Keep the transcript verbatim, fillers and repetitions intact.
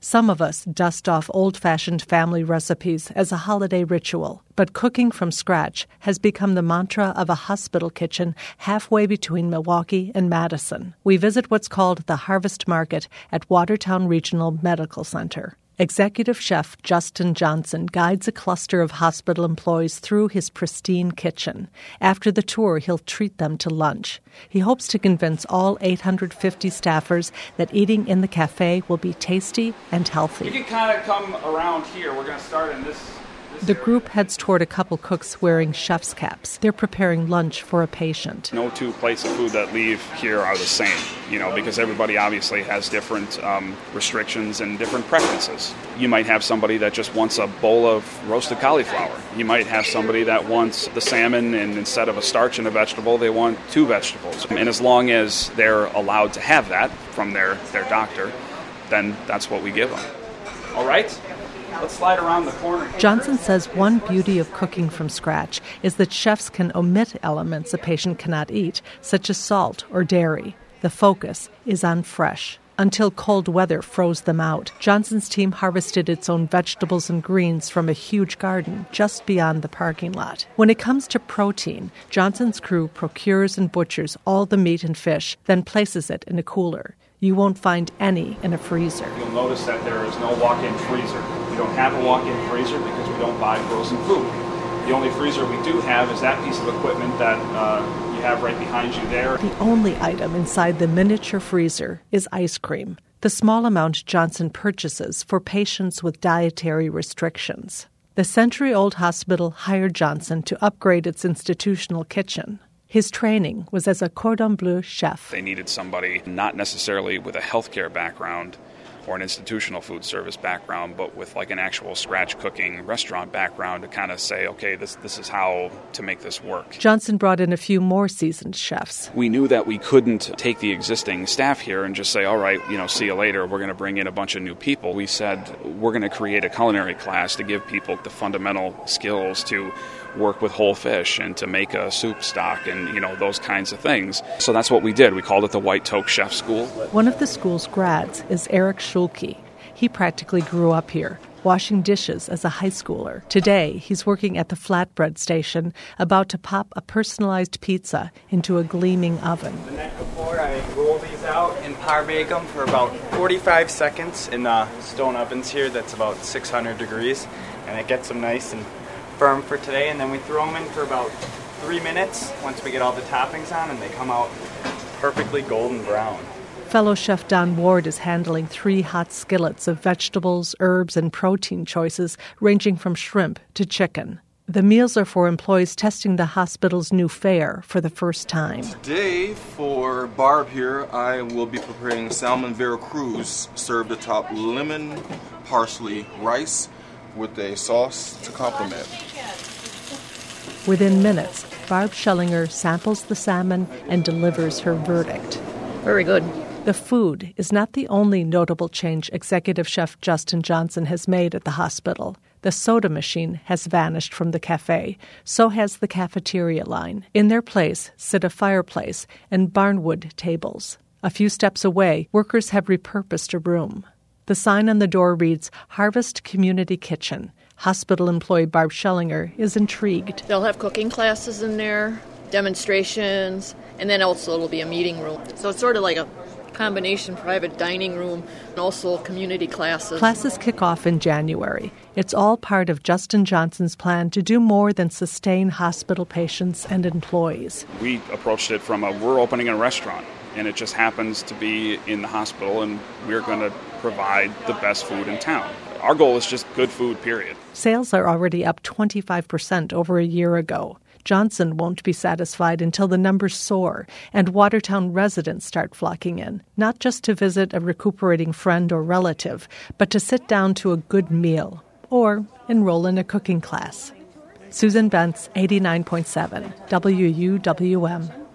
Some of us dust off old-fashioned family recipes as a holiday ritual, but cooking from scratch has become the mantra of a hospital kitchen halfway between Milwaukee and Madison. We visit what's called the Harvest Market at Watertown Regional Medical Center. Executive Chef Justin Johnson guides a cluster of hospital employees through his pristine kitchen. After the tour, he'll treat them to lunch. He hopes to convince all eight hundred fifty staffers that eating in the cafe will be tasty and healthy. You can kind of come around here. We're going to start in this. The group heads toward a couple cooks wearing chef's caps. They're preparing lunch for a patient. No two plates of food that leave here are the same, you know, because everybody obviously has different um, restrictions and different preferences. You might have somebody that just wants a bowl of roasted cauliflower. You might have somebody that wants the salmon, and instead of a starch and a vegetable, they want two vegetables. And as long as they're allowed to have that from their, their doctor, then that's what we give them. All right? Let's slide around the corner. Johnson says one beauty of cooking from scratch is that chefs can omit elements a patient cannot eat, such as salt or dairy. The focus is on fresh. Until cold weather froze them out, Johnson's team harvested its own vegetables and greens from a huge garden just beyond the parking lot. When it comes to protein, Johnson's crew procures and butchers all the meat and fish, then places it in a cooler. You won't find any in a freezer. You'll notice that there is no walk-in freezer. We don't have a walk-in freezer because we don't buy frozen food. The only freezer we do have is that piece of equipment that uh, you have right behind you there. The only item inside the miniature freezer is ice cream, the small amount Johnson purchases for patients with dietary restrictions. The century-old hospital hired Johnson to upgrade its institutional kitchen. His training was as a cordon bleu chef. They needed somebody not necessarily with a healthcare background or an institutional food service background, but with like an actual scratch cooking restaurant background to kind of say, okay, this this is how to make this work. Johnson brought in a few more seasoned chefs. We knew that we couldn't take the existing staff here and just say, all right, you know, see you later, we're going to bring in a bunch of new people. We said, we're going to create a culinary class to give people the fundamental skills to work with whole fish and to make a soup stock and, you know, those kinds of things. So that's what we did. We called it the White Toque Chef School. One of the school's grads is Eric Schulke. He practically grew up here, washing dishes as a high schooler. Today, he's working at the flatbread station, about to pop a personalized pizza into a gleaming oven. The night before, I roll these out and par bake them for about forty-five seconds in the stone ovens here. That's about six hundred degrees, and it gets them nice and firm for today. And then we throw them in for about three minutes once we get all the toppings on, and they come out perfectly golden brown. Fellow chef Don Ward is handling three hot skillets of vegetables, herbs, and protein choices ranging from shrimp to chicken. The meals are for employees testing the hospital's new fare for the first time. Today, for Barb here, I will be preparing salmon Veracruz, served atop lemon parsley rice with a sauce to complement. Within minutes, Barb Schellinger samples the salmon and delivers her verdict. Very good. The food is not the only notable change Executive Chef Justin Johnson has made at the hospital. The soda machine has vanished from the cafe. So has the cafeteria line. In their place sit a fireplace and barnwood tables. A few steps away, workers have repurposed a room. The sign on the door reads, Harvest Community Kitchen. Hospital employee Barb Schellinger is intrigued. They'll have cooking classes in there, demonstrations, and then also it'll be a meeting room. So it's sort of like a combination private dining room and also community classes. Classes kick off in January. It's all part of Justin Johnson's plan to do more than sustain hospital patients and employees. We approached it from a, we're opening a restaurant, and it just happens to be in the hospital, and we're going to provide the best food in town. Our goal is just good food, period. Sales are already up twenty-five percent over a year ago. Johnson won't be satisfied until the numbers soar and Watertown residents start flocking in, not just to visit a recuperating friend or relative, but to sit down to a good meal or enroll in a cooking class. Susan Bentz, eighty-nine point seven W U W M.